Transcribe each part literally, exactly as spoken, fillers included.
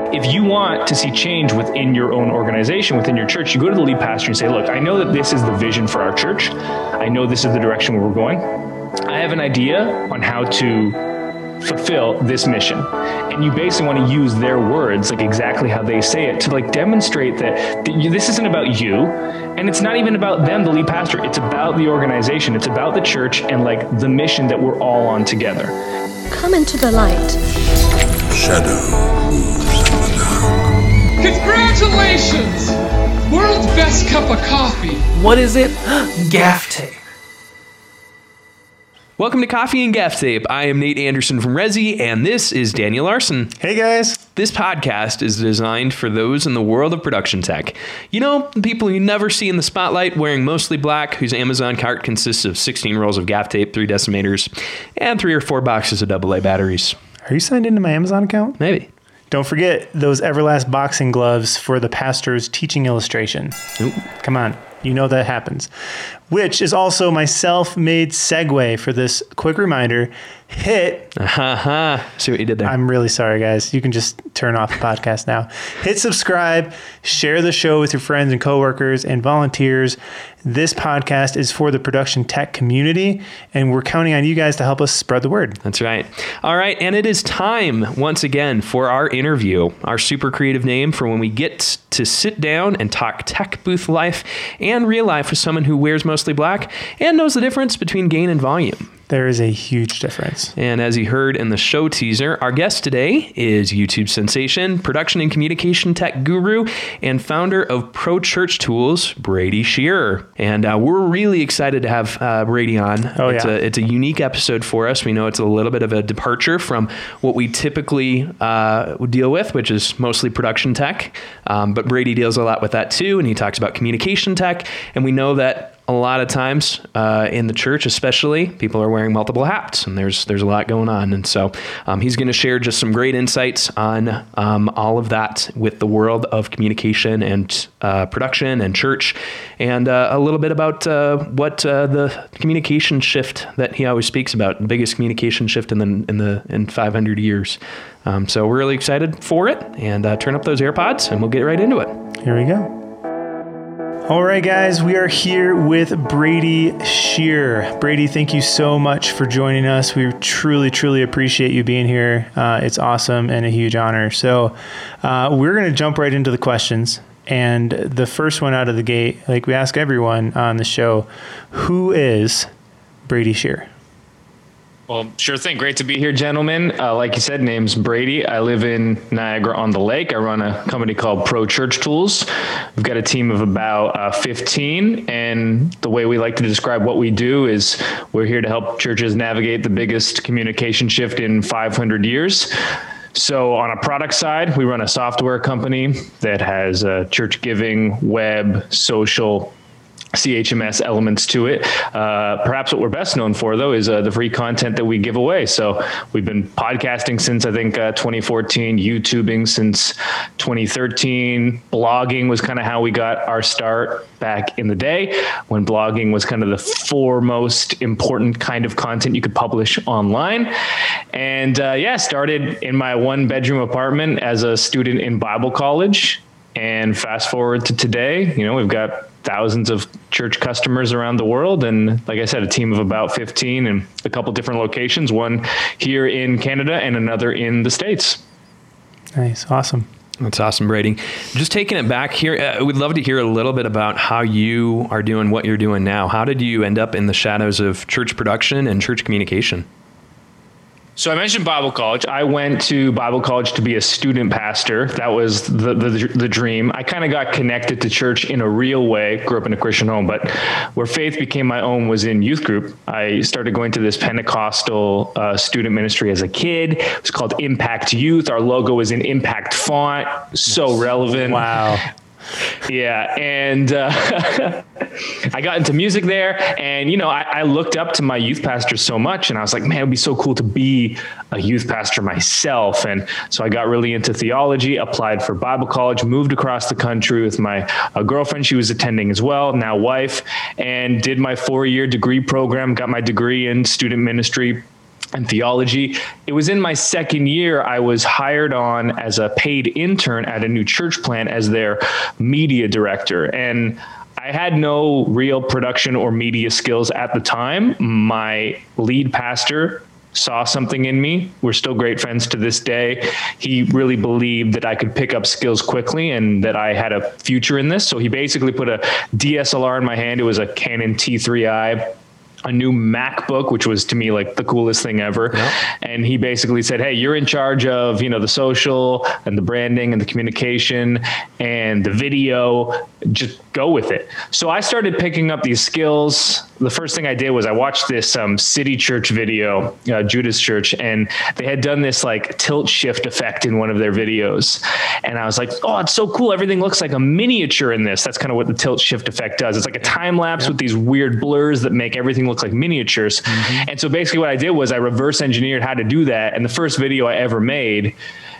if you want to see change within your own organization, within your church, you go to the lead pastor and say, look, I know that this is the vision for our church. I know this is the direction where we're going. I have an idea on how to fulfill this mission. And you basically want to use their words, like exactly how they say it, to like demonstrate that, that you, this isn't about you, and it's not even about them, the lead pastor. It's about the organization. It's about the church and like the mission that we're all on together. Come into the light. Shadow moves in the dark. Congratulations! World's best cup of coffee. What is it? Gaff tape. Welcome to Coffee and Gaff Tape. I am Nate Anderson from Resi, and this is Daniel Larson. Hey, guys. This podcast is designed for those in the world of production tech. You know, the people you never see in the spotlight wearing mostly black, whose Amazon cart consists of sixteen rolls of gaff tape, three decimeters, and three or four boxes of double A batteries. Are you signed into my Amazon account? Maybe. Don't forget those Everlast boxing gloves for the pastor's teaching illustration. Ooh. Come on. You know that happens. Which is also my self-made segue for this quick reminder. Hit. Uh-huh. See what you did there. I'm really sorry, guys. You can just turn off the podcast now. Hit subscribe. Share the show with your friends and coworkers and volunteers. This podcast is for the production tech community, and we're counting on you guys to help us spread the word. That's right. All right, and it is time, once again, for our interview, our super creative name for when we get to sit down and talk tech booth life and real life with someone who wears mostly black and knows the difference between gain and volume. There is a huge difference. And as you heard in the show teaser, our guest today is YouTube sensation, production and communication tech guru, and founder of Pro Church Tools, Brady Shearer. And uh, we're really excited to have uh, Brady on. Oh, it's yeah. A, it's a unique episode for us. We know it's a little bit of a departure from what we typically uh, deal with, which is mostly production tech. Um, but Brady deals a lot with that too, and he talks about communication tech. And we know that a lot of times uh, in the church, especially, people are wearing multiple hats, and there's there's a lot going on. And so um, he's going to share just some great insights on um, all of that with the world of communication and uh, production and church, and uh, a little bit about uh, what uh, the communication shift that he always speaks about, the biggest communication shift in the in the in five hundred years. Um, so we're really excited for it, and uh, turn up those AirPods, and we'll get right into it. Here we go. All right, guys, we are here with Brady Shearer. Brady, thank you so much for joining us. We truly, truly appreciate you being here. Uh, it's awesome and a huge honor. So uh, we're going to jump right into the questions. And the first one out of the gate, like we ask everyone on the show, who is Brady Shearer? Well, sure thing. Great to be here, gentlemen. Uh, like you said, name's Brady. I live in Niagara-on-the-Lake. I run a company called Pro Church Tools. We've got a team of about uh, fifteen, and the way we like to describe what we do is we're here to help churches navigate the biggest communication shift in five hundred years. So on a product side, we run a software company that has uh, church giving, web, social, C H M S elements to it. Uh, perhaps what we're best known for, though, is uh, the free content that we give away. So we've been podcasting since, I think, uh, twenty fourteen, YouTubing since twenty thirteen. Blogging was kind of how we got our start back in the day, when blogging was kind of the foremost important kind of content you could publish online. And uh, yeah, started in my one bedroom apartment as a student in Bible college. And fast forward to today, you know, we've got thousands of church customers around the world. And like I said, a team of about fifteen in a couple different locations, one here in Canada and another in the States. Nice. Awesome. That's awesome, Brady. Just taking it back here, uh, we'd love to hear a little bit about how you are doing what you're doing now. How did you end up in the shadows of church production and church communication? So I mentioned Bible college. I went to Bible college to be a student pastor. That was the the, the dream. I kind of got connected to church in a real way. Grew up in a Christian home, but where faith became my own was in youth group. I started going to this Pentecostal uh, student ministry as a kid. It was called Impact Youth. Our logo was in Impact font. So relevant. Wow. Yeah. And uh, I got into music there, and, you know, I, I looked up to my youth pastor so much, and I was like, man, it'd be so cool to be a youth pastor myself. And so I got really into theology, applied for Bible college, moved across the country with my uh, girlfriend. She was attending as well, now wife, and did my four year degree program, got my degree in student ministry. and theology. It was in my second year, I was hired on as a paid intern at a new church plant as their media director. And I had no real production or media skills at the time. My lead pastor saw something in me. We're still great friends to this day. He really believed that I could pick up skills quickly and that I had a future in this. So he basically put a D S L R in my hand. It was a Canon T three I, a new MacBook, which was to me like the coolest thing ever. Yep. And he basically said, hey, you're in charge of, you know, the social and the branding and the communication and the video, just go with it. So I started picking up these skills. The first thing I did was I watched this um, City Church video, uh, Judas Church, and they had done this like tilt shift effect in one of their videos. And I was like, oh, it's so cool. Everything looks like a miniature in this. That's kind of what the tilt shift effect does. It's like a time lapse yeah. with these weird blurs that make everything look like miniatures. Mm-hmm. And so basically what I did was I reverse engineered how to do that. And the first video I ever made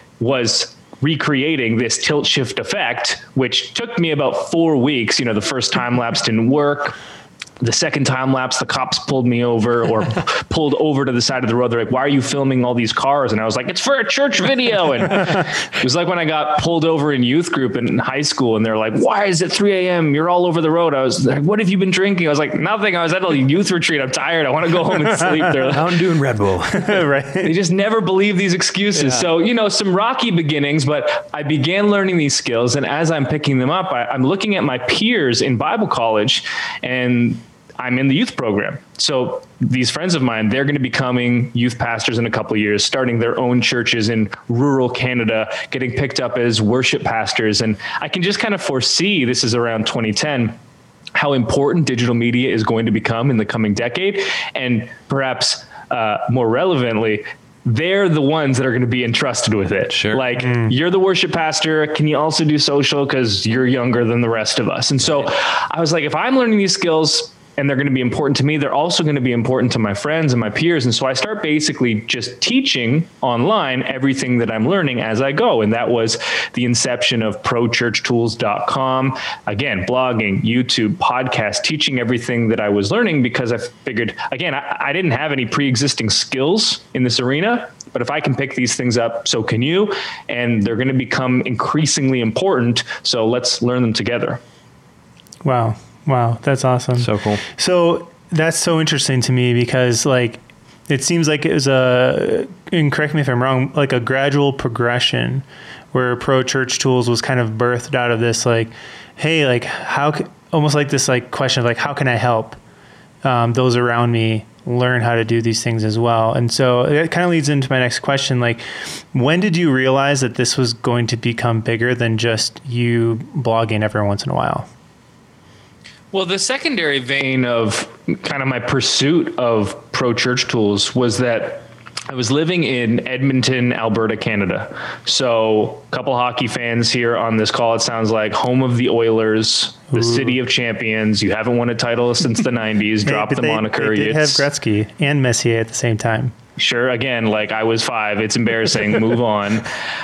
was recreating this tilt shift effect, which took me about four weeks. You know, the first time lapse didn't work. The second time lapse, the cops pulled me over or pulled over to the side of the road. They're like, why are you filming all these cars? And I was like, it's for a church video. And it was like when I got pulled over in youth group in high school and they're like, why is it three a.m.? You're all over the road. I was like, what have you been drinking? I was like, nothing. I was at a youth retreat. I'm tired. I want to go home and sleep. They're like, I'm doing Red Bull. Right. They just never believe these excuses. Yeah. So, you know, some rocky beginnings, but I began learning these skills. And as I'm picking them up, I, I'm looking at my peers in Bible college, and I'm in the youth program. So these friends of mine, they're going to be becoming youth pastors in a couple of years, starting their own churches in rural Canada, getting picked up as worship pastors. And I can just kind of foresee, this is around twenty ten, how important digital media is going to become in the coming decade. And perhaps uh, more relevantly, they're the ones that are going to be entrusted with it. Sure. Like mm. you're the worship pastor. Can you also do social? Because you're younger than the rest of us. And so I was like, if I'm learning these skills, and they're going to be important to me, they're also going to be important to my friends and my peers. And so I start basically just teaching online everything that I'm learning as I go. And that was the inception of pro church tools dot com. Again, blogging, YouTube, podcast, teaching everything that I was learning because I figured, again, I, I didn't have any pre-existing skills in this arena. But if I can pick these things up, so can you. And they're going to become increasingly important. So let's learn them together. Wow. Wow, that's awesome. So cool. So that's so interesting to me because like it seems like it was a, and correct me if I'm wrong, like a gradual progression where Pro Church Tools was kind of birthed out of this like, hey, like how can, almost like this like question of like, how can I help um, those around me learn how to do these things as well? And so it kind of leads into my next question. Like, when did you realize that this was going to become bigger than just you blogging every once in a while? Well, the secondary vein of kind of my pursuit of Pro Church Tools was that I was living in Edmonton, Alberta, Canada. So a couple hockey fans here on this call, it sounds like home of the Oilers, the Ooh. City of champions. You haven't won a title since the nineties. Drop the they, moniker. They did have Gretzky and Messier at the same time. Sure. Again, like I was five. It's embarrassing. Move on.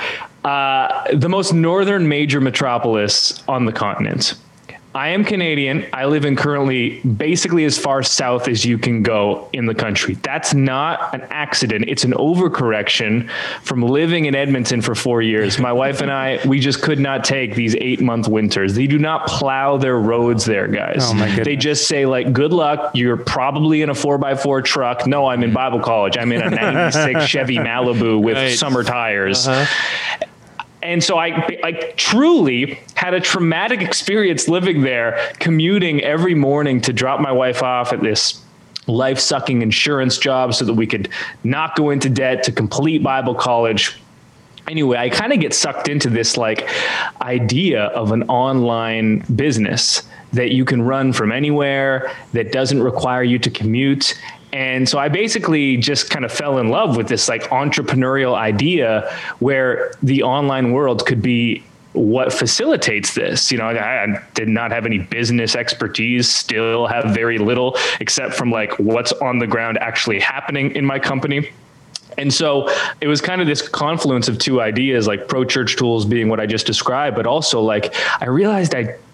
Uh, the most northern major metropolis on the continent. I am Canadian. I live in currently basically as far south as you can go in the country. That's not an accident. It's an overcorrection from living in Edmonton for four years. My wife and I, we just could not take these eight month winters. They do not plow their roads there, guys. Oh my goodness. They just say like, good luck. You're probably in a four by four truck. No, I'm in Bible college. I'm in a ninety-six Chevy Malibu with right. summer tires. Uh-huh. And so I, I truly had a traumatic experience living there, commuting every morning to drop my wife off at this life-sucking insurance job so that we could not go into debt to complete Bible college. Anyway, I kind of get sucked into this like idea of an online business that you can run from anywhere, that doesn't require you to commute. And so I basically just kind of fell in love with this like entrepreneurial idea where the online world could be what facilitates this. You know, I, I did not have any business expertise, still have very little except from like what's on the ground actually happening in my company. And so it was kind of this confluence of two ideas, like Pro Church Tools being what I just described, but also like I realized I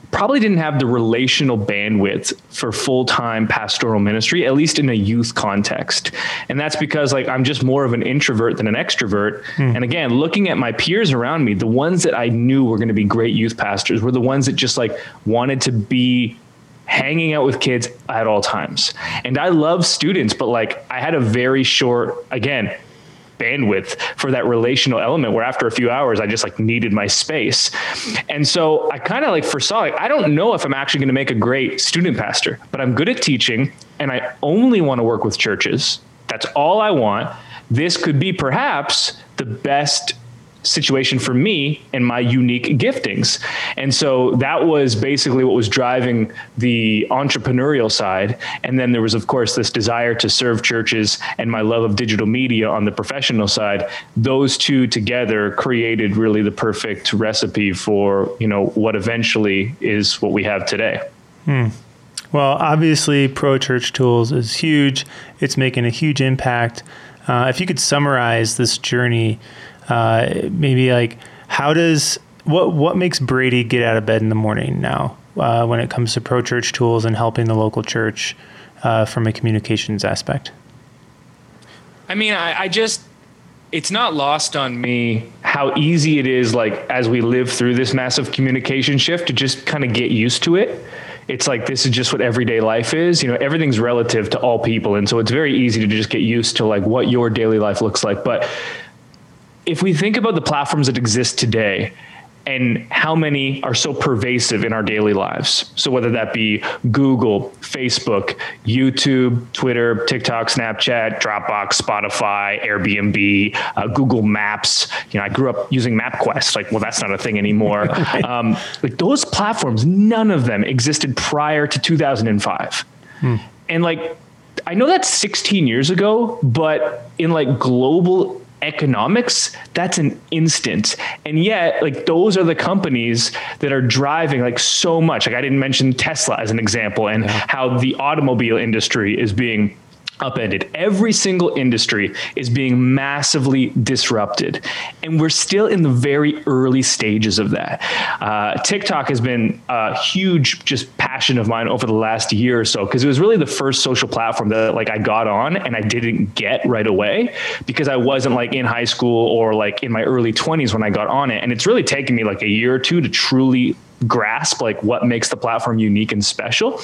probably didn't have the relational bandwidth for full-time pastoral ministry, at least in a youth context. And that's because like, I'm just more of an introvert than an extrovert. Hmm. And again, looking at my peers around me, the ones that I knew were going to be great youth pastors were the ones that just like wanted to be hanging out with kids at all times. And I love students, but like I had a very short, again, bandwidth for that relational element where after a few hours, I just like needed my space. And so I kind of like foresaw, like, I don't know if I'm actually going to make a great student pastor, but I'm good at teaching and I only want to work with churches. That's all I want. This could be perhaps the best situation for me and my unique giftings. And so that was basically what was driving the entrepreneurial side. And then there was, of course, this desire to serve churches and my love of digital media on the professional side. Those two together created really the perfect recipe for, you know, what eventually is what we have today. Hmm. Well, obviously Pro Church Tools is huge. It's making a huge impact. Uh, if you could summarize this journey, Uh, maybe like how does, what, what makes Brady get out of bed in the morning now uh, when it comes to Pro Church Tools and helping the local church uh, from a communications aspect? I mean, I, I just, it's not lost on me how easy it is, like as we live through this massive communication shift, to just kind of get used to it. It's like, this is just what everyday life is. You know, everything's relative to all people. And so it's very easy to just get used to like what your daily life looks like. But if we think about the platforms that exist today and how many are so pervasive in our daily lives, so whether that be Google, Facebook, YouTube, Twitter, TikTok, Snapchat, Dropbox, Spotify, Airbnb, uh, Google Maps, you know, I grew up using MapQuest, like, well, that's not a thing anymore. Right. Um, like those platforms, none of them existed prior to two thousand five. Hmm. And like, I know that's sixteen years ago, but in like global economics, that's an instant. And yet, like, those are the companies that are driving like so much. Like I didn't mention Tesla as an example, and yeah. how the automobile industry is being upended. Every single industry is being massively disrupted. And we're still in the very early stages of that. Uh, TikTok has been a huge just passion of mine over the last year or so, because it was really the first social platform that like I got on and I didn't get right away because I wasn't like in high school or like in my early twenties when I got on it. And it's really taken me like a year or two to truly grasp like what makes the platform unique and special.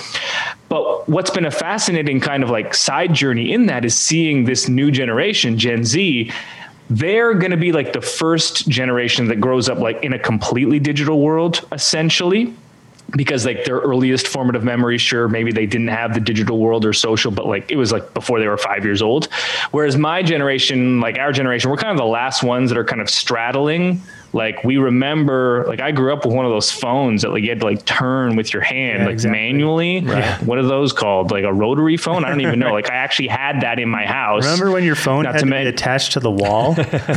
But what's been a fascinating kind of like side journey in that is seeing this new generation, Gen Z. They're going to be like the first generation that grows up like in a completely digital world, essentially. Because like their earliest formative memories, sure, maybe they didn't have the digital world or social, but like it was like before they were five years old. Whereas my generation, like our generation, we're kind of the last ones that are kind of straddling. Like we remember, like I grew up with one of those phones that like you had to like turn with your hand, yeah, like exactly. manually. Right. What are those called? Like a rotary phone? I don't even know. Like I actually had that in my house. Remember when your phone Not had to, to be attached to the wall?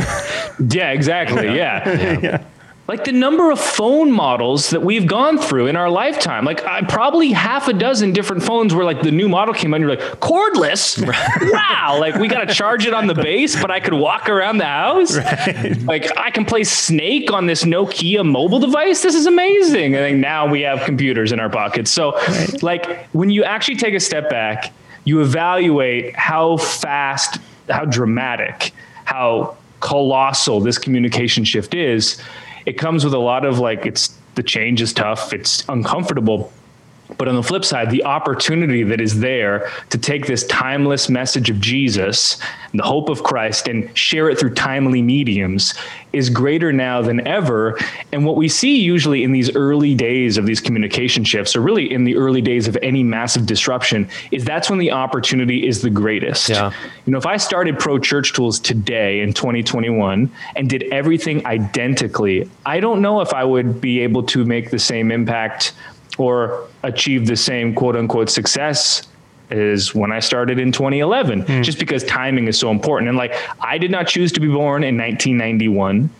Yeah, exactly. Yeah. yeah. yeah. Like the number of phone models that we've gone through in our lifetime, like I probably half a dozen different phones where like the new model came out and you're like, cordless? Wow. Like we got to charge it on the base, but I could walk around the house. Right. Like I can play Snake on this Nokia mobile device. This is amazing. I think now we have computers in our pockets. So right. like when you actually take a step back, you evaluate how fast, how dramatic, how colossal this communication shift is. It comes with a lot of like, it's the change is tough. It's uncomfortable. But on the flip side, the opportunity that is there to take this timeless message of Jesus, the hope of Christ, and share it through timely mediums is greater now than ever. And what we see usually in these early days of these communication shifts, or really in the early days of any massive disruption, is that's when the opportunity is the greatest. Yeah. You know, if I started Pro Church Tools today in twenty twenty-one and did everything identically, I don't know if I would be able to make the same impact or achieve the same quote unquote success as when I started in twenty eleven, mm. just because timing is so important. And like, I did not choose to be born in nineteen ninety-one.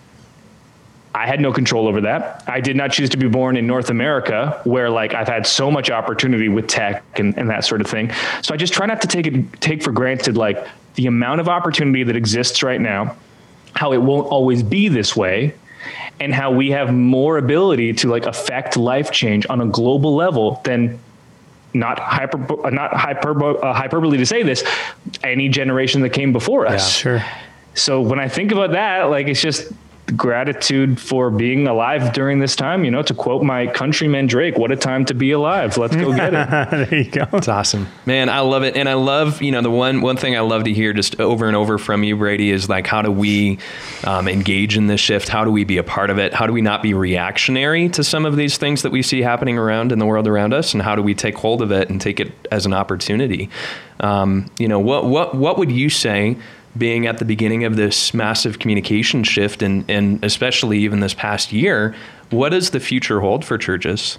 I had no control over that. I did not choose to be born in North America, where like I've had so much opportunity with tech and, and that sort of thing. So I just try not to take it, take for granted, like the amount of opportunity that exists right now, how it won't always be this way, and how we have more ability to like affect life change on a global level than not hyper, not hyper, uh, hyperbole to say this, any generation that came before us. Yeah, sure. So when I think about that, like, it's just gratitude for being alive during this time, you know, to quote my countryman Drake, what a time to be alive. Let's go get it. There you go. It's awesome, man. I love it. And I love, you know, the one, one thing I love to hear just over and over from you, Brady, is like, how do we um, engage in this shift? How do we be a part of it? How do we not be reactionary to some of these things that we see happening around in the world around us? And how do we take hold of it and take it as an opportunity? Um, you know, what, what, what would you say, being at the beginning of this massive communication shift, and, and especially even this past year, what does the future hold for churches?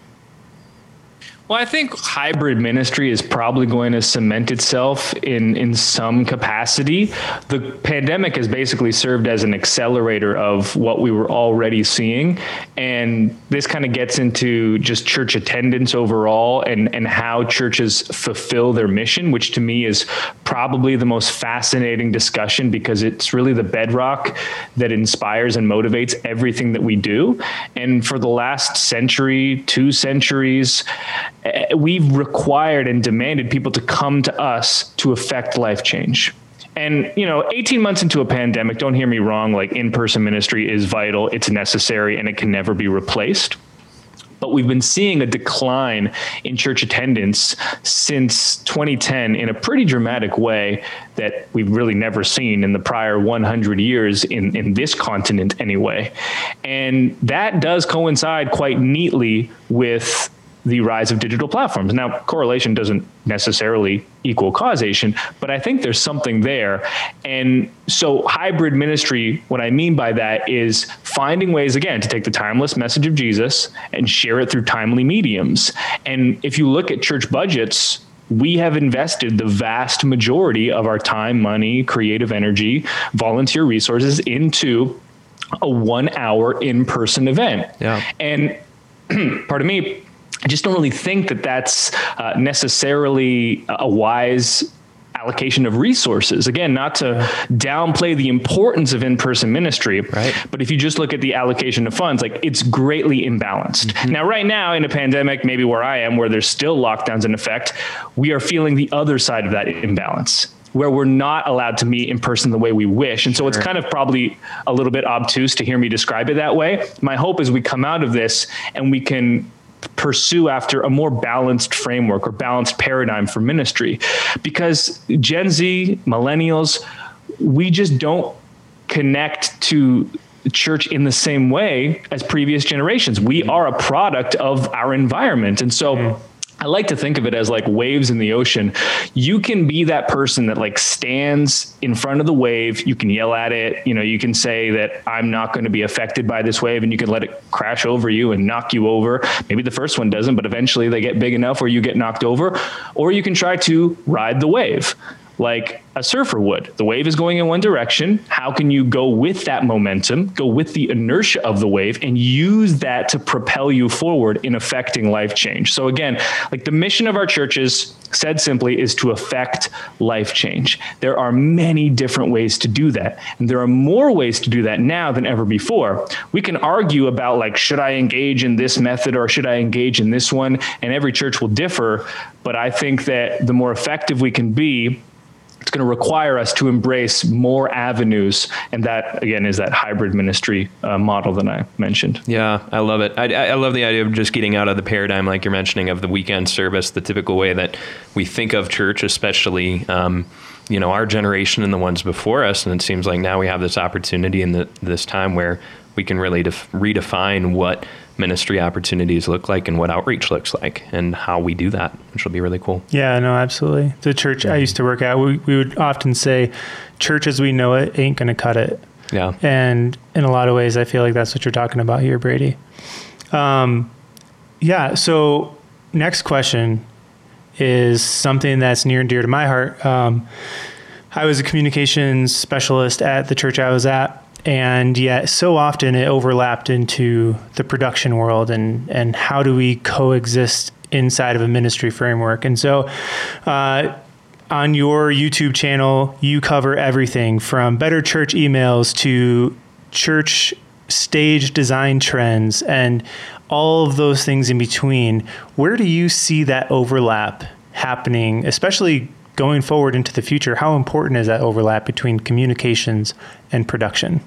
Well, I think hybrid ministry is probably going to cement itself in, in some capacity. The pandemic has basically served as an accelerator of what we were already seeing. And this kind of gets into just church attendance overall and, and how churches fulfill their mission, which to me is probably the most fascinating discussion, because it's really the bedrock that inspires and motivates everything that we do. And for the last century, two centuries, we've required and demanded people to come to us to affect life change. And, you know, eighteen months into a pandemic, don't hear me wrong, like, in-person ministry is vital, it's necessary, and it can never be replaced. But we've been seeing a decline in church attendance since twenty ten in a pretty dramatic way that we've really never seen in the prior one hundred years in, in this continent anyway. And that does coincide quite neatly with the rise of digital platforms. Now, correlation doesn't necessarily equal causation, but I think there's something there. And so hybrid ministry, what I mean by that is finding ways, again, to take the timeless message of Jesus and share it through timely mediums. And if you look at church budgets, we have invested the vast majority of our time, money, creative energy, volunteer resources into a one hour in-person event. Yeah. And pardon me, I just don't really think that that's uh, necessarily a wise allocation of resources. Again, not to downplay the importance of in-person ministry, right, but if you just look at the allocation of funds, like, it's greatly imbalanced. Mm-hmm. Now, right now in a pandemic, maybe where I am, where there's still lockdowns in effect, we are feeling the other side of that imbalance, where we're not allowed to meet in person the way we wish. And so sure. It's kind of probably a little bit obtuse to hear me describe it that way. My hope is we come out of this and we can pursue after a more balanced framework or balanced paradigm for ministry, because Gen Z, millennials, we just don't connect to church in the same way as previous generations. We are a product of our environment. And so mm. I like to think of it as like waves in the ocean. You can be that person that like stands in front of the wave. You can yell at it. You know, you can say that I'm not going to be affected by this wave, and you can let it crash over you and knock you over. Maybe the first one doesn't, but eventually they get big enough where you get knocked over. Or you can try to ride the wave like a surfer would. The wave is going in one direction. How can you go with that momentum, go with the inertia of the wave, and use that to propel you forward in affecting life change? So again, like, the mission of our churches, said simply, is to affect life change. There are many different ways to do that. And there are more ways to do that now than ever before. We can argue about, like, should I engage in this method or should I engage in this one? And every church will differ. But I think that the more effective we can be, it's going to require us to embrace more avenues. And that, again, is that hybrid ministry uh, model that I mentioned. Yeah, I love it. I, I love the idea of just getting out of the paradigm, like you're mentioning, of the weekend service, the typical way that we think of church, especially, um, you know, our generation and the ones before us. And it seems like now we have this opportunity in the, this time where we can really def- redefine what ministry opportunities look like and what outreach looks like and how we do that, which will be really cool. Yeah, no, absolutely. The church I used to work at, we, we would often say, church as we know it ain't going to cut it. Yeah. And in a lot of ways, I feel like that's what you're talking about here, Brady. Um, yeah. So next question is something that's near and dear to my heart. Um, I was a communications specialist at the church I was at. And yet so often it overlapped into the production world, and, and how do we coexist inside of a ministry framework? And so uh, on your YouTube channel, you cover everything from Better Church emails to church stage design trends and all of those things in between, where do you see that overlap happening, especially going forward into the future? How important is that overlap between communications and production?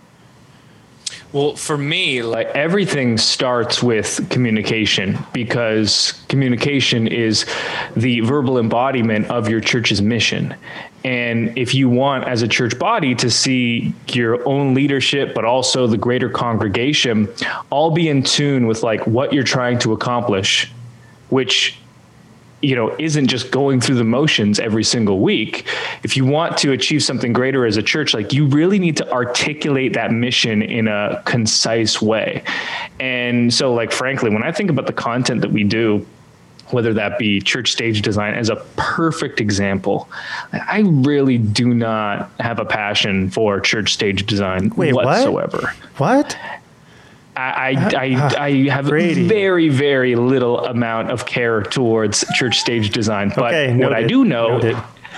Well, for me, like everything starts with communication, because communication is the verbal embodiment of your church's mission. And if you want, as a church body, to see your own leadership, but also the greater congregation, all be in tune with like what you're trying to accomplish, which, you know, isn't just going through the motions every single week. If you want to achieve something greater as a church, like you really need to articulate that mission in a concise way. And so, like, frankly, when I think about the content that we do, whether that be church stage design as a perfect example, I really do not have a passion for church stage design Wait, whatsoever. What? what? I, I, I, I have Brady. very, very little amount of care towards church stage design. But Okay, what noted. I do know Noted.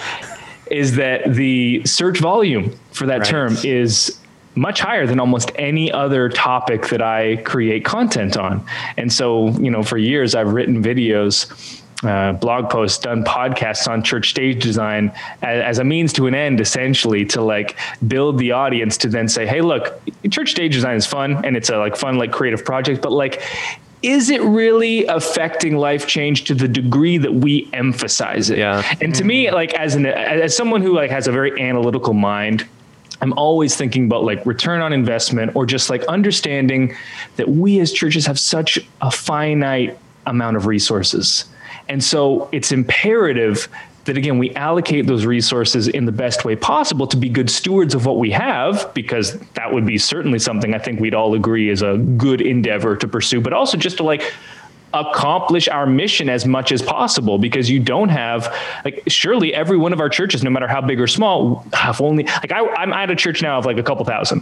is that the search volume for that Right. term is much higher than almost any other topic that I create content on. And so, you know, for years I've written videos, uh, blog posts, done podcasts on church stage design as, as a means to an end, essentially, to like build the audience to then say, hey, look, church stage design is fun and it's a like fun, like creative project, but like, is it really affecting life change to the degree that we emphasize it? Yeah. And to me, like as an, as someone who like has a very analytical mind, I'm always thinking about like return on investment, or just like understanding that we as churches have such a finite amount of resources. And so it's imperative that, again, we allocate those resources in the best way possible to be good stewards of what we have, because that would be certainly something I think we'd all agree is a good endeavor to pursue, but also just to like accomplish our mission as much as possible, because you don't have like, surely every one of our churches, no matter how big or small, have only like, I, I'm at a church now of like a couple thousand,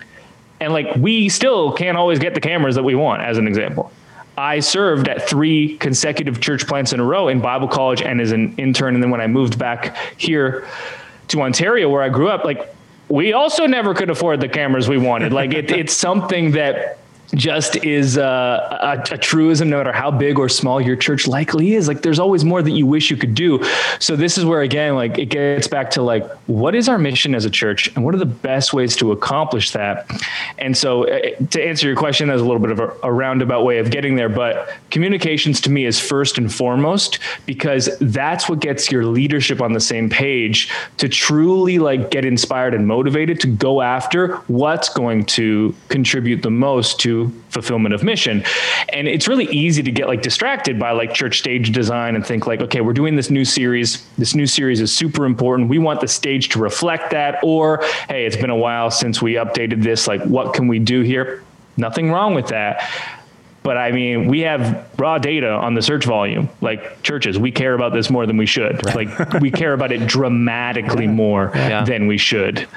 and like, we still can't always get the cameras that we want, as an example. I served at three consecutive church plants in a row in Bible college and as an intern. And then when I moved back here to Ontario, where I grew up, like we also never could afford the cameras we wanted. Like it, it's something that just is uh, a, a truism, no matter how big or small your church likely is. Like there's always more that you wish you could do. So this is where, again, like it gets back to like, what is our mission as a church and what are the best ways to accomplish that? And so uh, to answer your question, there's a little bit of a, a roundabout way of getting there, but communications to me is first and foremost, because that's what gets your leadership on the same page to truly like get inspired and motivated to go after what's going to contribute the most to fulfillment of mission. And it's really easy to get like distracted by like church stage design and think like, okay, we're doing this new series. This new series is super important. We want the stage to reflect that. Or, hey, it's been a while since we updated this. Like, what can we do here? Nothing wrong with that. But I mean, we have raw data on the search volume. Like churches, we care about this more than we should. Right. Like we care about it dramatically more Yeah. than we should.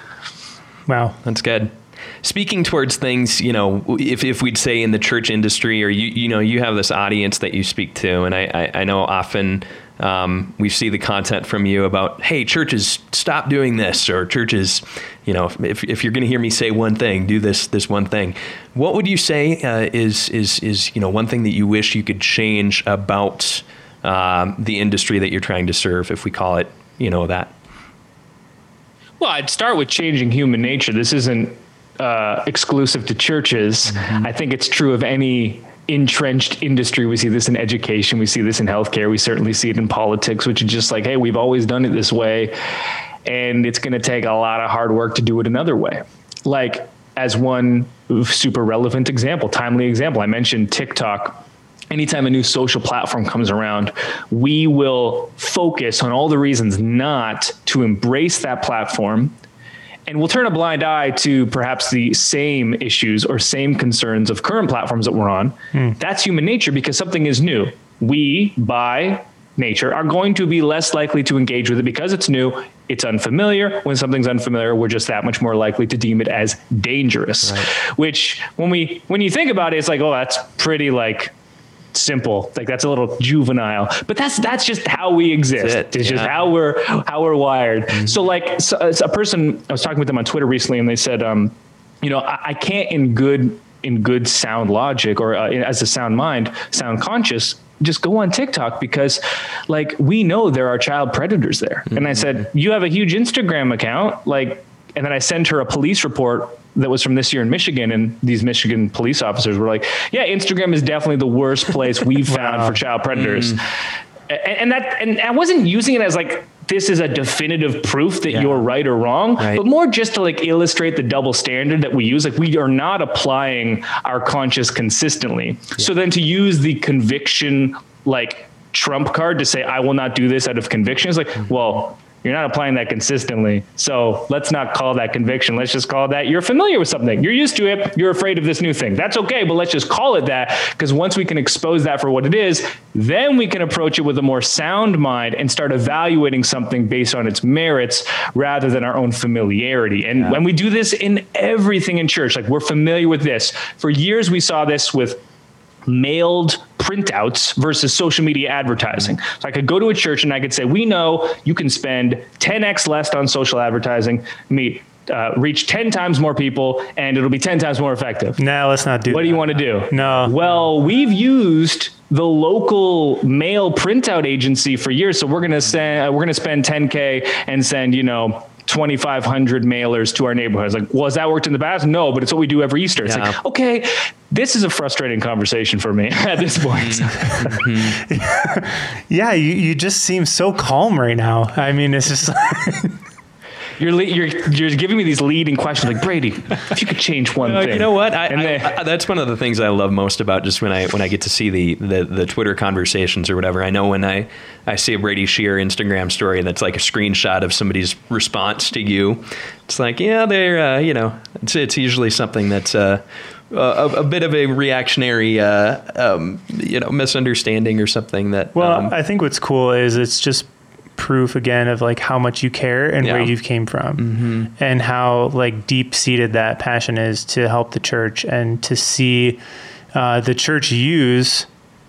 Wow. That's good. Speaking towards things, you know, if, if we'd say in the church industry, or you you know, you have this audience that you speak to, and I, I, I know often um, we see the content from you about, hey, churches, stop doing this, or churches, you know, if if you're going to hear me say one thing, do this this one thing. What would you say uh, is is is you know one thing that you wish you could change about um, the industry that you're trying to serve, if we call it, you know, that? Well, I'd start with changing human nature. This isn't uh, exclusive to churches. Mm-hmm. I think it's true of any entrenched industry. We see this in education. We see this in healthcare. We certainly see it in politics, which is just like, hey, we've always done it this way. And it's going to take a lot of hard work to do it another way. Like as one super relevant example, timely example, I mentioned TikTok. Anytime a new social platform comes around, we will focus on all the reasons not to embrace that platform. And we'll turn a blind eye to perhaps the same issues or same concerns of current platforms that we're on. Hmm. That's human nature, because something is new. We, by nature, are going to be less likely to engage with it because it's new. It's unfamiliar. When something's unfamiliar, we're just that much more likely to deem it as dangerous, right. Which when we, when you think about it, it's like, oh, that's pretty like simple. Like that's a little juvenile, but that's, that's just how we exist. It. It's yeah. just how we're, how we're wired. Mm-hmm. So like so, so a person, I was talking with them on Twitter recently, and they said, um, you know, I, I can't in good, in good sound logic or uh, as a sound mind, sound conscious, just go on TikTok because like we know there are child predators there. Mm-hmm. And I said, you have a huge Instagram account, like, and then I sent her a police report that was from this year in Michigan. And these Michigan police officers were like, yeah, Instagram is definitely the worst place we've found wow. for child predators. Mm. And, and that, and I wasn't using it as like, this is a definitive proof that yeah. you're right or wrong, right. but more just to like illustrate the double standard that we use. Like we are not applying our conscience consistently. Yeah. So then to use the conviction, like trump card to say, I will not do this out of conviction is like, mm-hmm. well, you're not applying that consistently. So let's not call that conviction. Let's just call that you're familiar with something. You're used to it. You're afraid of this new thing. That's okay. But let's just call it that, because once we can expose that for what it is, then we can approach it with a more sound mind and start evaluating something based on its merits rather than our own familiarity. And yeah. when we do this in everything in church, like we're familiar with this. For years, we saw this with mailed printouts versus social media advertising. So I could go to a church and I could say, we know you can spend ten x less on social advertising, meet, uh, reach ten times more people, and it'll be ten times more effective. No, let's not do What that. do you want to do? No. Well, we've used the local mail printout agency for years. So we're going to send, we're going to spend ten K and send, you know, twenty-five hundred mailers to our neighborhoods. Like, well, has that worked in the past? No, but it's what we do every Easter. It's yeah. like, okay, this is a frustrating conversation for me at this point. Mm-hmm. yeah, you, you just seem so calm right now. I mean, it's just like... You're, le- you're you're giving me these leading questions like, Brady, if you could change one uh, thing. You know what? I, and I, they, I, that's one of the things I love most about just when I when I get to see the, the, the Twitter conversations or whatever. I know when I, I see a Brady Shear Instagram story that's like a screenshot of somebody's response to you, it's like, yeah, they're, uh, you know, it's, it's usually something that's uh, a, a bit of a reactionary, uh, um, you know, misunderstanding or something that. Well, um, I think what's cool is it's just proof again of like how much you care and yeah. where you've came from mm-hmm. and how like deep seated that passion is to help the church and to see uh, the church use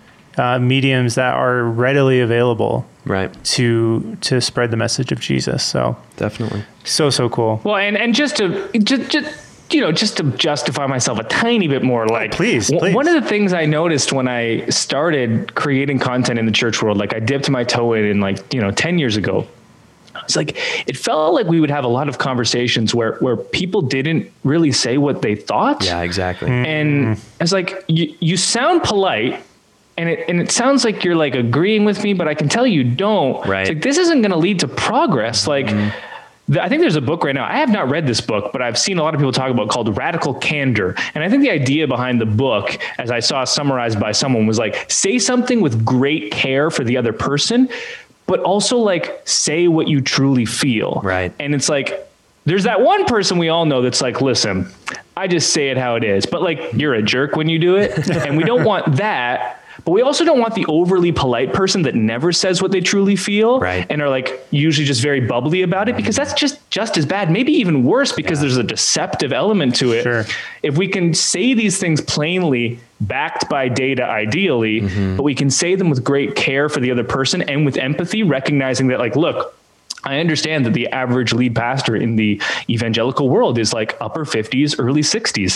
uh, mediums that are readily available right to to spread the message of Jesus. So definitely so so cool. Well, and and just to just, just you know, just to justify myself a tiny bit more, like, oh, please, w- please. One of the things I noticed when I started creating content in the church world, like I dipped my toe in, in like, you know, ten years ago, it's like, it felt like we would have a lot of conversations where, where people didn't really say what they thought. Yeah, exactly. Mm-hmm. And it's like, you, you sound polite, and it, and it sounds like you're like agreeing with me, but I can tell you don't. Right. It's like, this isn't going to lead to progress. Like, mm-hmm. I think there's a book right now. I have not read this book, but I've seen a lot of people talk about it, called Radical Candor. And I think the idea behind the book, as I saw summarized by someone, was like, say something with great care for the other person, but also like say what you truly feel. Right. And it's like, there's that one person we all know that's like, listen, I just say it how it is, but like, you're a jerk when you do it. And we don't want that. But we also don't want the overly polite person that never says what they truly feel right. and are like usually just very bubbly about it, because that's just just as bad, maybe even worse, because yeah. there's a deceptive element to it. Sure. If we can say these things plainly, backed by data ideally, mm-hmm. but we can say them with great care for the other person and with empathy, recognizing that like, look, I understand that the average lead pastor in the evangelical world is like upper fifties, early sixties.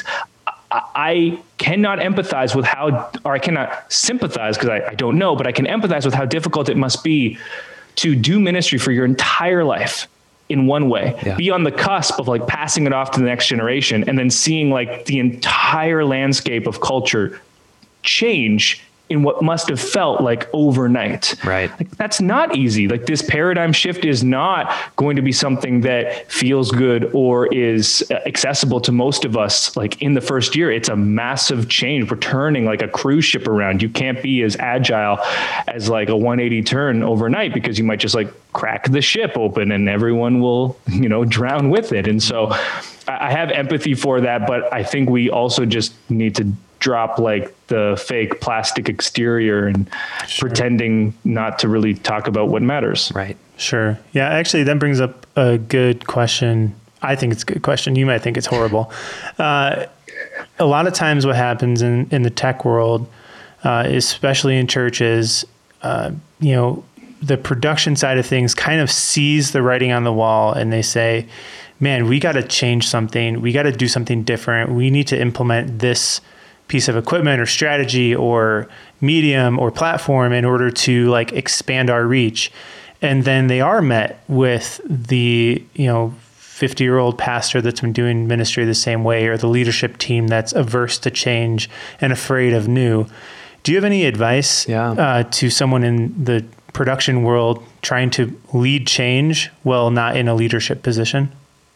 I cannot empathize with how, or I cannot sympathize because I, I don't know, but I can empathize with how difficult it must be to do ministry for your entire life in one way, yeah. be on the cusp of like passing it off to the next generation, and then seeing like the entire landscape of culture change in what must have felt like overnight. Right. Like, that's not easy. Like, this paradigm shift is not going to be something that feels good or is accessible to most of us. Like, in the first year, it's a massive change. We're turning like a cruise ship around. You can't be as agile as like a one eighty turn overnight, because you might just like crack the ship open and everyone will, you know, drown with it. And so I have empathy for that, but I think we also just need to drop like the fake plastic exterior and sure. pretending not to really talk about what matters. Right. Sure. Yeah. Actually, that brings up a good question. I think it's a good question. You might think it's horrible. Uh, a lot of times what happens in, in the tech world, uh, especially in churches, uh, you know, the production side of things kind of sees the writing on the wall, and they say, man, we got to change something. We got to do something different. We need to implement this piece of equipment or strategy or medium or platform in order to like expand our reach. And then they are met with the, you know, fifty year old pastor that's been doing ministry the same way, or the leadership team that's averse to change and afraid of new. Do you have any advice yeah. uh, to someone in the production world trying to lead change while not in a leadership position?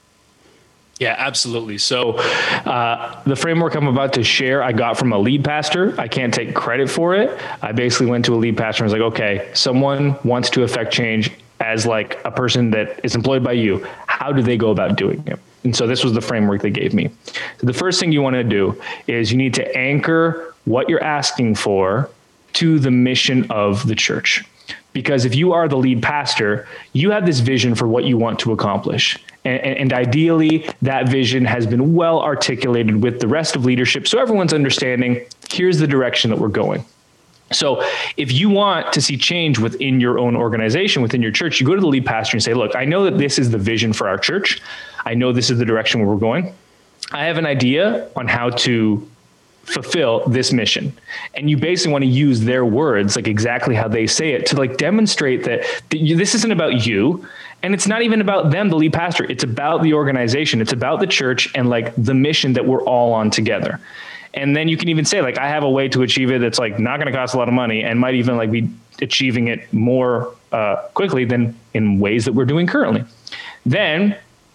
Yeah, absolutely. So uh, the framework I'm about to share, I got from a lead pastor. I can't take credit for it. I basically went to a lead pastor and was like, okay, someone wants to affect change as like a person that is employed by you. How do they go about doing it? And so this was the framework they gave me. So the first thing you want to do is you need to anchor what you're asking for to the mission of the church. Because if you are the lead pastor, you have this vision for what you want to accomplish. And, and ideally, that vision has been well articulated with the rest of leadership, so everyone's understanding, here's the direction that we're going. So if you want to see change within your own organization, within your church, you go to the lead pastor and say, look, I know that this is the vision for our church. I know this is the direction where we're going. I have an idea on how to fulfill this mission. And you basically want to use their words, like exactly how they say it, to like demonstrate that, that you, this isn't about you. And it's not even about them, the lead pastor. It's about the organization. It's about the church and like the mission that we're all on together. And then you can even say, like, I have a way to achieve it that's like not going to cost a lot of money and might even like be achieving it more uh, quickly than in ways that we're doing currently. Then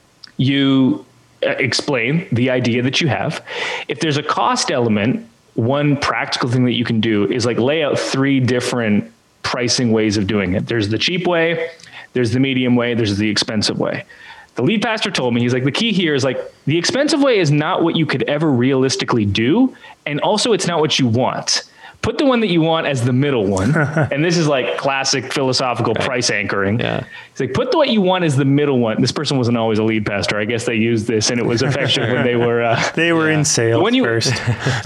you uh, explain the idea that you have. If there's a cost element, one practical thing that you can do is like lay out three different pricing ways of doing it. There's the cheap way, there's the medium way, there's the expensive way. The lead pastor told me, he's like, the key here is like the expensive way is not what you could ever realistically do. And also it's not what you want. Put the one that you want as the middle one. And this is like classic philosophical right. price anchoring. Yeah. He's like, put the what you want as the middle one. This person wasn't always a lead pastor. I guess they used this and it was effective when they were, uh, they were yeah. in sales you, first.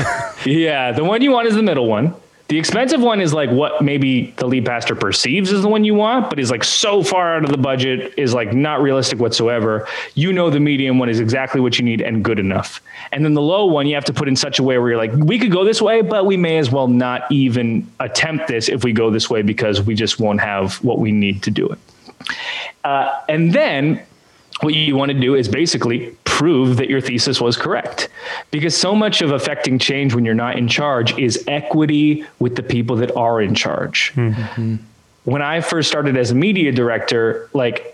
Yeah. The one you want is the middle one. The expensive one is like what maybe the lead pastor perceives as the one you want, but is like so far out of the budget, is like not realistic whatsoever. You know, the medium one is exactly what you need and good enough. And then the low one, you have to put in such a way where you're like, we could go this way, but we may as well not even attempt this if we go this way because we just won't have what we need to do it. Uh, and then what you want to do is basically prove that your thesis was correct, because so much of affecting change when you're not in charge is equity with the people that are in charge. Mm-hmm. When I first started as a media director, like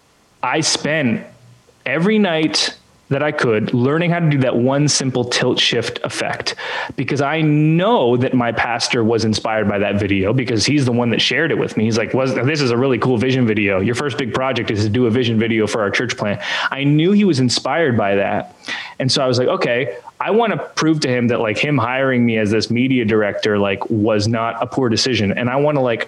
I spent every night that I could learning how to do that one simple tilt shift effect, because I know that my pastor was inspired by that video because he's the one that shared it with me. He's like, "Was this is a really cool vision video. Your first big project is to do a vision video for our church plan." I knew he was inspired by that. And so I was like, okay, I want to prove to him that like him hiring me as this media director, like was not a poor decision. And I want to like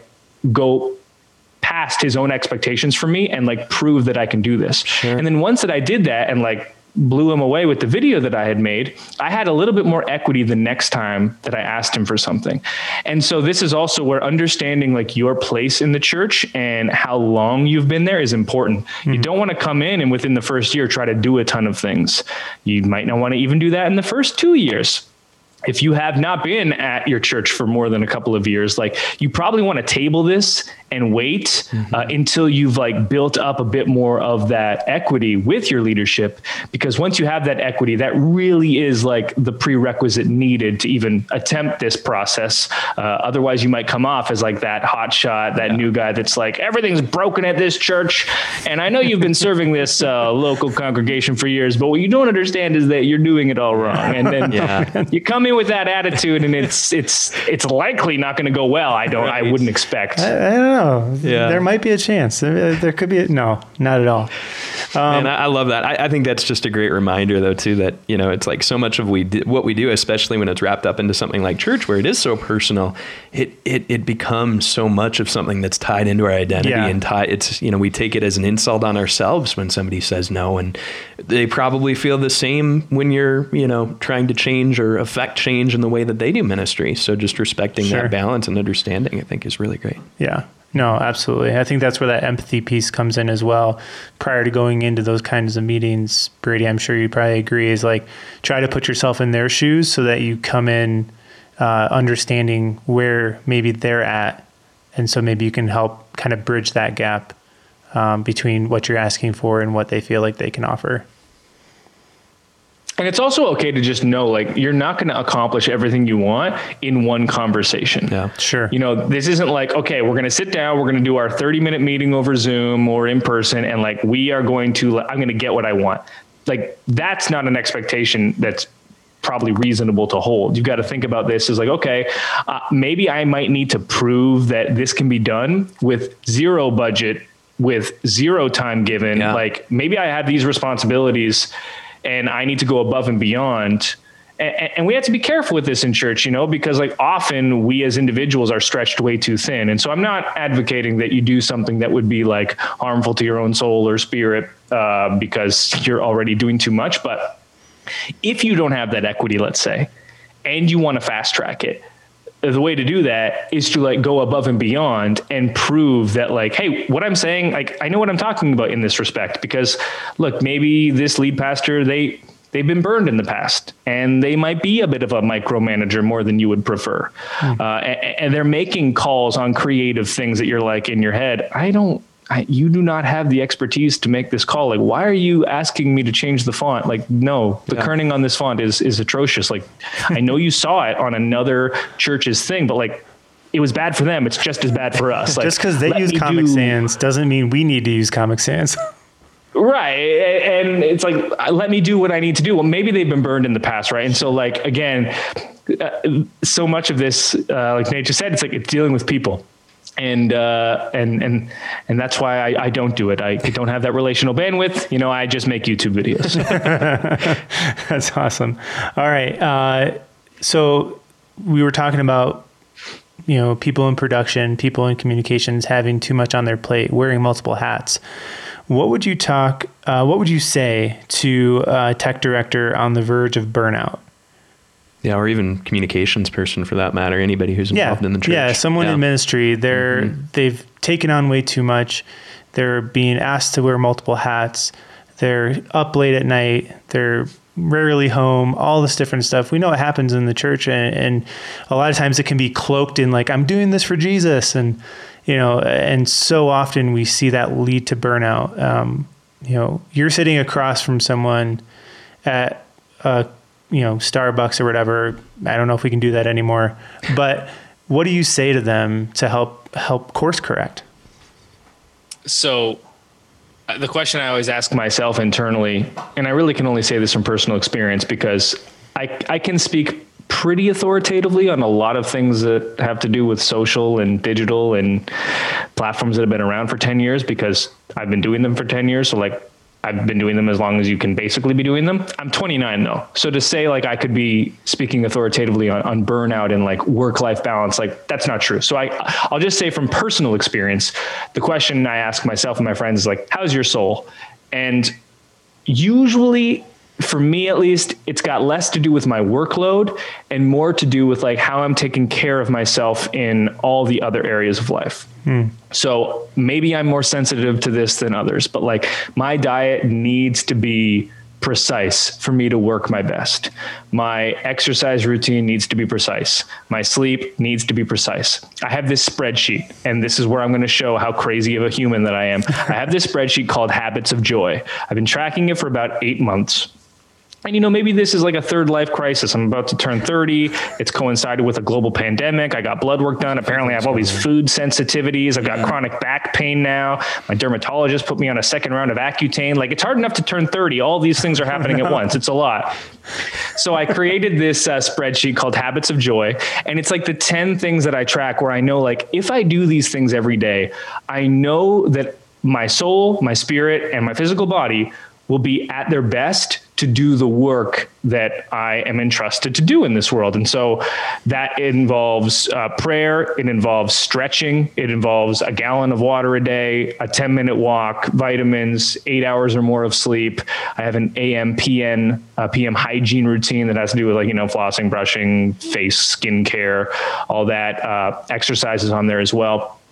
go past his own expectations for me and like prove that I can do this. Sure. And then once that I did that and like blew him away with the video that I had made, I had a little bit more equity the next time that I asked him for something. And so this is also where understanding like your place in the church and how long you've been there is important. Mm-hmm. You don't want to come in and within the first year try to do a ton of things. You might not want to even do that in the first two years. If you have not been at your church for more than a couple of years, like you probably want to table this and wait mm-hmm. uh, until you've like built up a bit more of that equity with your leadership. Because once you have that equity, that really is like the prerequisite needed to even attempt this process. Uh, otherwise you might come off as like that hot shot, that yeah. new guy that's like, everything's broken at this church. And I know you've been serving this uh, local congregation for years, but what you don't understand is that you're doing it all wrong. And then yeah. you come in with that attitude and it's, it's, it's likely not going to go well. I don't, right. I wouldn't expect. I, I don't know. Yeah. There might be a chance. There, there could be. A, no, not at all. Um, Man, I, I love that. I, I think that's just a great reminder, though, too, that, you know, it's like so much of we do, what we do, especially when it's wrapped up into something like church, where it is so personal, it it it becomes so much of something that's tied into our identity yeah. and tie. It's, you know, we take it as an insult on ourselves when somebody says no, and they probably feel the same when you're, you know, trying to change or affect change in the way that they do ministry. So just respecting sure. that balance and understanding, I think, is really great. Yeah. No, absolutely. I think that's where that empathy piece comes in as well. Prior to going into those kinds of meetings, Brady, I'm sure you probably agree, is like try to put yourself in their shoes so that you come in uh, understanding where maybe they're at. And so maybe you can help kind of bridge that gap um, between what you're asking for and what they feel like they can offer. And it's also okay to just know, like, you're not going to accomplish everything you want in one conversation. Yeah, sure. You know, this isn't like, okay, we're going to sit down, we're going to do our thirty minute meeting over Zoom or in person. And like, we are going to, I'm going to get what I want. Like, that's not an expectation that's probably reasonable to hold. You've got to think about this as like, okay, uh, maybe I might need to prove that this can be done with zero budget, with zero time given. Yeah. Like, maybe I have these responsibilities and I need to go above and beyond. And, and we have to be careful with this in church, you know, because like often we as individuals are stretched way too thin. And so I'm not advocating that you do something that would be like harmful to your own soul or spirit uh, because you're already doing too much. But if you don't have that equity, let's say, and you want to fast track it, the way to do that is to like go above and beyond and prove that like, hey, what I'm saying, like, I know what I'm talking about in this respect, because look, maybe this lead pastor, they, they've been burned in the past and they might be a bit of a micromanager more than you would prefer. Mm. Uh, and, and they're making calls on creative things that you're like in your head. I don't, I, you do not have the expertise to make this call. Like, why are you asking me to change the font? Like, no, the yeah. kerning on this font is, is atrocious. Like, I know you saw it on another church's thing, but like, it was bad for them. It's just as bad for us. Like, just because they use Comic do, Sans doesn't mean we need to use Comic Sans. Right. And it's like, let me do what I need to do. Well, maybe they've been burned in the past. Right. And so like, again, uh, so much of this, uh, like Nate just said, it's like, it's dealing with people. And, uh, and, and, and that's why I, I don't do it. I don't have that relational bandwidth. You know, I just make YouTube videos. That's awesome. All right. Uh, so we were talking about, you know, people in production, people in communications having too much on their plate, wearing multiple hats. What would you talk, uh, what would you say to a tech director on the verge of burnout? Yeah, or even communications person for that matter. Anybody who's involved yeah. in the church. Yeah, someone yeah. in ministry. They're mm-hmm. they've taken on way too much. They're being asked to wear multiple hats. They're up late at night. They're rarely home. All this different stuff. We know what happens in the church, and, and a lot of times it can be cloaked in like, I'm doing this for Jesus, and you know. And so often we see that lead to burnout. Um, you know, you're sitting across from someone at a you know, Starbucks or whatever. I don't know if we can do that anymore, but what do you say to them to help, help course correct? So uh, the question I always ask myself internally, and I really can only say this from personal experience because I, I can speak pretty authoritatively on a lot of things that have to do with social and digital and platforms that have been around for ten years because I've been doing them for ten years. So like, I've been doing them as long as you can basically be doing them. I'm twenty-nine though. So to say like I could be speaking authoritatively on, on burnout and like work-life balance, like that's not true. So I, I'll just say from personal experience, the question I ask myself and my friends is like, how's your soul? And usually for me, at least, it's got less to do with my workload and more to do with like how I'm taking care of myself in all the other areas of life. Hmm. So maybe I'm more sensitive to this than others, but like my diet needs to be precise for me to work my best. My exercise routine needs to be precise. My sleep needs to be precise. I have this spreadsheet, and this is where I'm going to show how crazy of a human that I am. I have this spreadsheet called Habits of Joy. I've been tracking it for about eight months. And, you know, maybe this is like a third life crisis. I'm about to turn thirty. It's coincided with a global pandemic. I got blood work done. Apparently I have all these food sensitivities. I've got chronic back pain now. My dermatologist put me on a second round of Accutane. Like, it's hard enough to turn thirty. All these things are happening at once. It's a lot. So I created this uh, spreadsheet called Habits of Joy. And it's like the ten things that I track where I know, like, if I do these things every day, I know that my soul, my spirit, and my physical body will be at their best to do the work that I am entrusted to do in this world. And so that involves uh, prayer. It involves stretching. It involves a gallon of water a day, a ten minute walk, vitamins, eight hours or more of sleep. I have an A M, P M, uh, P M hygiene routine that has to do with like, you know, flossing, brushing, face, skin care, all that, uh, exercises on there as well.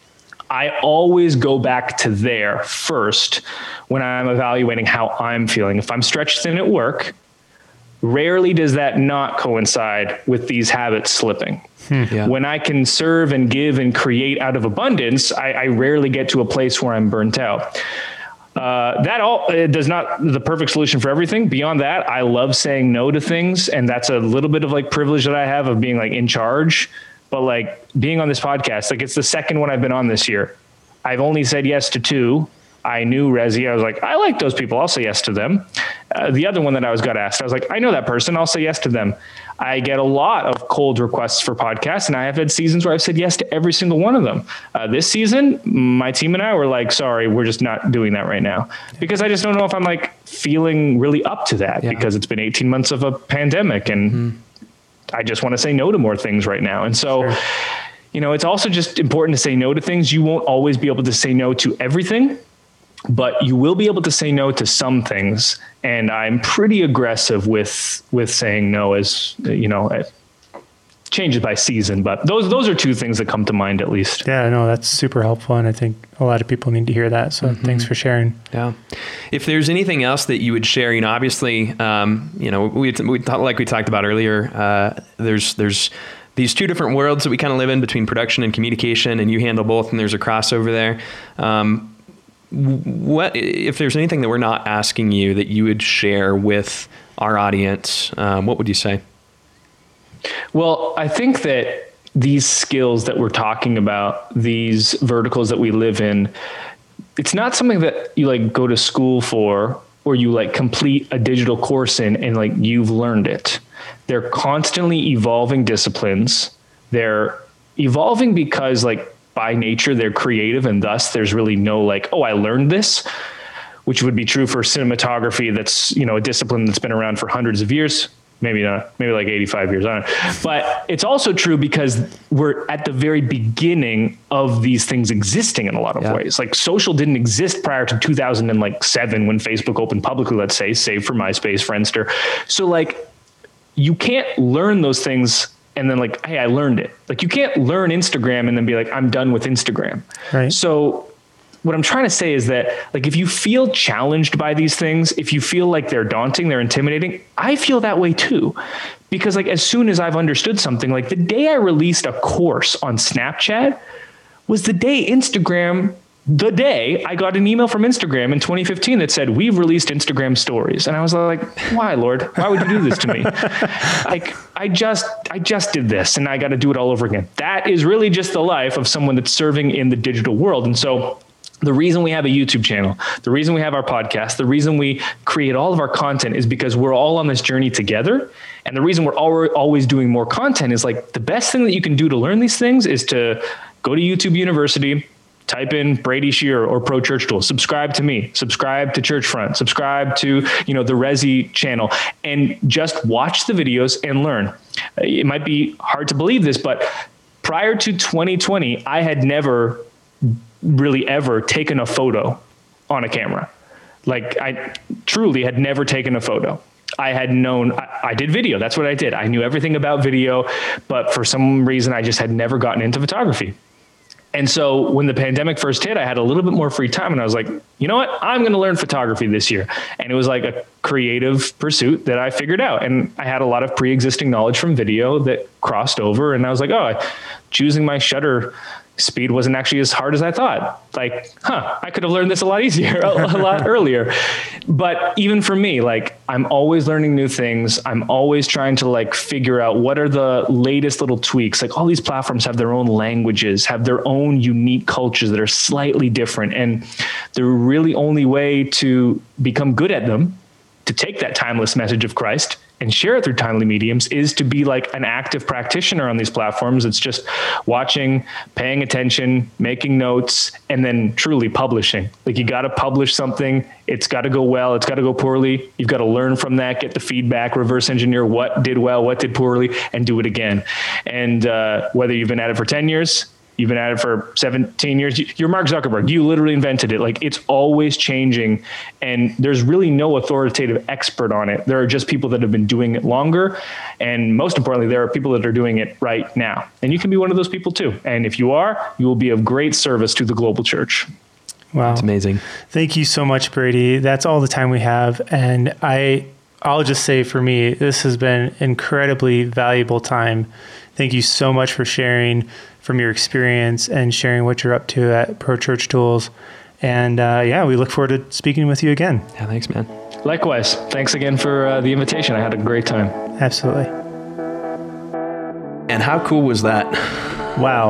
I always go back to there first when I'm evaluating how I'm feeling. If I'm stretched thin at work, rarely does that not coincide with these habits slipping. Hmm, yeah. When I can serve and give and create out of abundance, I, I rarely get to a place where I'm burnt out. Uh, that all it does not the perfect solution for everything. Beyond that, I love saying no to things. And that's a little bit of like privilege that I have of being like in charge. But like being on this podcast, like it's the second one I've been on this year. I've only said yes to two. I knew Resi. I was like, I like those people. I'll say yes to them. Uh, the other one that I was got asked, I was like, I know that person. I'll say yes to them. I get a lot of cold requests for podcasts, and I have had seasons where I've said yes to every single one of them. Uh, this season, my team and I were like, sorry, we're just not doing that right now, because I just don't know if I'm like feeling really up to that, yeah. because it's been eighteen months of a pandemic, and mm-hmm. I just want to say no to more things right now. And so, sure. you know, it's also just important to say no to things. You won't always be able to say no to everything, but you will be able to say no to some things. And I'm pretty aggressive with, with saying no, as you know, it changes by season, but those, those are two things that come to mind at least. Yeah, no, that's super helpful. And I think a lot of people need to hear that. So mm-hmm. thanks for sharing. Yeah. If there's anything else that you would share, you know, obviously, um, you know, we, we like we talked about earlier, uh, there's, there's, these two different worlds that we kind of live in between production and communication, and you handle both, and there's a crossover there. Um, What if there's anything that we're not asking you that you would share with our audience? Um, what would you say? Well, I think that these skills that we're talking about, these verticals that we live in, it's not something that you like go to school for, or you like complete a digital course in and like you've learned it. They're constantly evolving disciplines. They're evolving because like by nature, they're creative, and thus there's really no like, oh, I learned this, which would be true for cinematography. That's, you know, a discipline that's been around for hundreds of years, maybe not, maybe like eighty-five years, I don't know. But it's also true because we're at the very beginning of these things existing in a lot of yeah. ways. Like social didn't exist prior to two thousand seven when Facebook opened publicly, let's say, save for MySpace, Friendster. So like, you can't learn those things and then like, hey, I learned it. Like you can't learn Instagram and then be like, I'm done with Instagram. Right. So what I'm trying to say is that like, if you feel challenged by these things, if you feel like they're daunting, they're intimidating, I feel that way too. Because like, as soon as I've understood something, like the day I released a course on Snapchat was the day Instagram the day I got an email from Instagram in twenty fifteen that said, we've released Instagram stories. And I was like, why, Lord? Why would you do this to me? Like, I just, I just did this and I got to do it all over again. That is really just the life of someone that's serving in the digital world. And so the reason we have a YouTube channel, the reason we have our podcast, the reason we create all of our content is because we're all on this journey together. And the reason we're all, always doing more content is like the best thing that you can do to learn these things is to go to YouTube University, type in Brady Shearer or Pro Church Tools, subscribe to me, subscribe to Churchfront, subscribe to, you know, the Resi channel, and just watch the videos and learn. It might be hard to believe this, but prior to twenty twenty, I had never really ever taken a photo on a camera. Like I truly had never taken a photo. I had known, I, I did video. That's what I did. I knew everything about video, but for some reason I just had never gotten into photography. And so when the pandemic first hit, I had a little bit more free time and I was like, you know what, I'm going to learn photography this year. And it was like a creative pursuit that I figured out. And I had a lot of pre-existing knowledge from video that crossed over. And I was like, oh, choosing my shutter speed wasn't actually as hard as I thought. Like, huh, I could have learned this a lot easier, a, a lot earlier. But even for me, like I'm always learning new things. I'm always trying to like figure out what are the latest little tweaks. Like all these platforms have their own languages, have their own unique cultures that are slightly different. And the really only way to become good at them, to take that timeless message of Christ and share it through timely mediums, is to be like an active practitioner on these platforms. It's just watching, paying attention, making notes, and then truly publishing. Like you got to publish something. It's got to go well. It's got to go poorly. You've got to learn from that, get the feedback, reverse engineer what did well, what did poorly, and do it again. And uh, whether you've been at it for ten years, You've been at it for seventeen years. You're Mark Zuckerberg. You literally invented it. Like, it's always changing, and there's really no authoritative expert on it. There are just people that have been doing it longer. And most importantly, there are people that are doing it right now. And you can be one of those people too. And if you are, you will be of great service to the global church. Wow. It's amazing. Thank you so much, Brady. That's all the time we have. And I, I'll just say for me, this has been incredibly valuable time. Thank you so much for sharing from your experience and sharing what you're up to at Pro Church Tools. And uh, yeah, we look forward to speaking with you again. Yeah, thanks, man. Likewise. Thanks again for uh, the invitation. I had a great time. Absolutely. And how cool was that? Wow.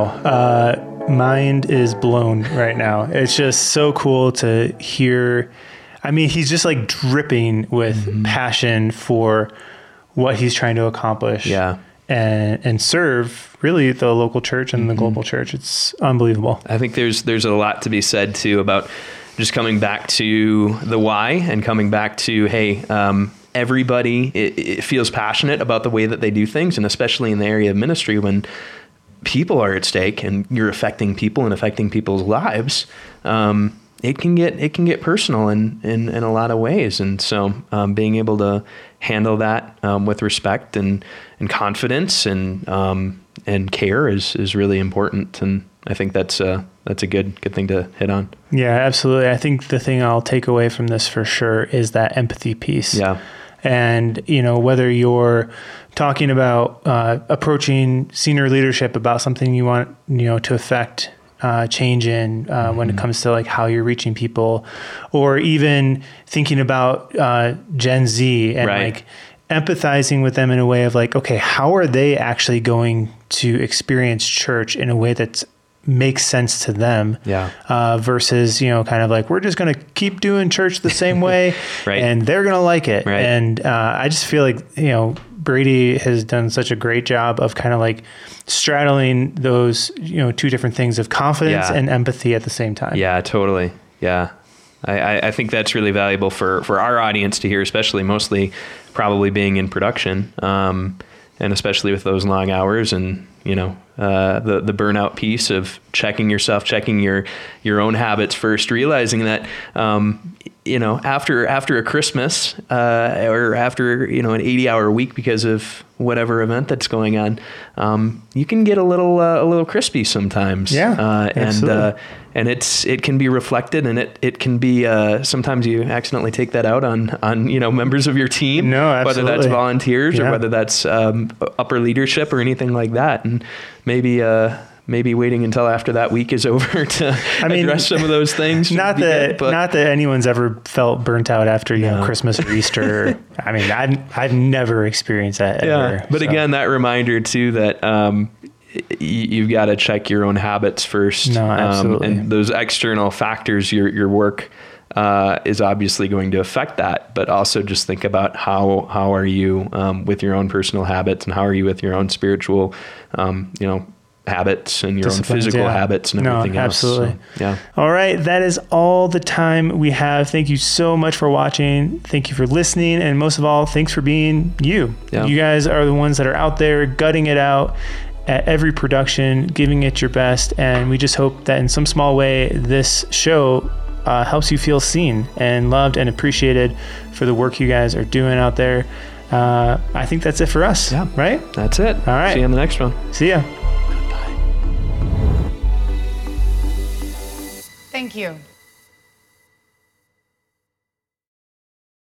Uh, mind is blown right now. It's just so cool to hear. I mean, he's just like dripping with mm-hmm. passion for what he's trying to accomplish. Yeah. And, and serve really the local church and mm-hmm. the global church. It's unbelievable. I think there's there's a lot to be said too about just coming back to the why and coming back to, hey, um, everybody it, it feels passionate about the way that they do things, and especially in the area of ministry when people are at stake and you're affecting people and affecting people's lives. Um, it can get it can get personal in in, in a lot of ways, and so um, being able to handle that um, with respect and and confidence and um, and care is is really important, and I think that's a that's a good good thing to hit on. Yeah, absolutely. I think the thing I'll take away from this for sure is that empathy piece. Yeah, and you know, whether you're talking about uh, approaching senior leadership about something you want you know to affect uh, change in uh, mm-hmm. when it comes to like how you're reaching people, or even thinking about uh, Gen Z and right. like empathizing with them in a way of like, okay, how are they actually going to experience church in a way that makes sense to them? Yeah. Uh, versus, you know, kind of like, we're just going to keep doing church the same way right. and they're going to like it. Right. And uh, I just feel like, you know, Brady has done such a great job of kind of like straddling those, you know, two different things of confidence yeah. and empathy at the same time. Yeah, totally. Yeah. I, I think that's really valuable for, for our audience to hear, especially mostly probably being in production, um, and especially with those long hours and, you know, uh, the, the burnout piece of checking yourself, checking your, your own habits first, realizing that, um, you know, after, after a Christmas, uh, or after, you know, an eighty hour week because of whatever event that's going on, um, you can get a little, uh, a little crispy sometimes. Yeah, uh, and, absolutely. uh, and it's, it can be reflected, and it, it can be, uh, sometimes you accidentally take that out on, on, you know, members of your team, no, absolutely. whether that's volunteers yeah. or whether that's, um, upper leadership or anything like that. And maybe, uh, maybe waiting until after that week is over to I mean, address some of those things. Not that, good, but not that anyone's ever felt burnt out after, you no. know, Christmas or Easter. I mean, I've, I've never experienced that ever. Yeah. But so. Again, that reminder too, that, um, you've got to check your own habits first. No, absolutely. Um, and those external factors, your, your work, uh, is obviously going to affect that, but also just think about how, how are you, um, with your own personal habits, and how are you with your own spiritual, um, you know, habits and your own physical yeah. habits and everything no, else. Absolutely. So, yeah. All right. That is all the time we have. Thank you so much for watching. Thank you for listening. And most of all, thanks for being you. Yeah. You guys are the ones that are out there gutting it out at every production, giving it your best. And we just hope that in some small way, this show uh, helps you feel seen and loved and appreciated for the work you guys are doing out there. Uh, I think that's it for us. Yeah. Right? That's it. All right. See you on the next one. See ya. Thank you.